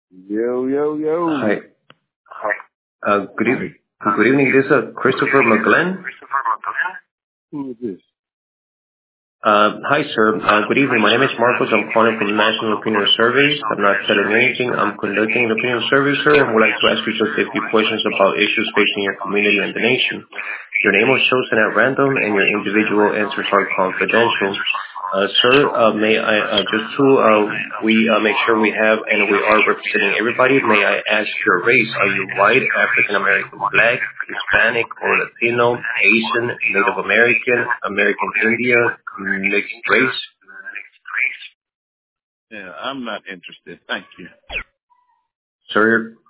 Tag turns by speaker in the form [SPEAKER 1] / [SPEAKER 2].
[SPEAKER 1] Yo, yo, yo.
[SPEAKER 2] Hi. Good evening. This is Christopher McGlenn.
[SPEAKER 1] Who is this?
[SPEAKER 2] Hi, sir. Good evening. My name is Marcos. I'm calling from National Opinion Surveys. I'm not selling anything. I'm conducting an opinion survey, sir, and would like to ask you just a few questions about issues facing your community and the nation. Your name was chosen at random, and your individual answers are confidential. Sir, may I we make sure we have and we are representing everybody, may I ask your race? Are you white, African American, black, Hispanic, or Latino, Asian, Native American, American Indian, mixed race?
[SPEAKER 1] Yeah, I'm not interested. Thank you.
[SPEAKER 2] Sir,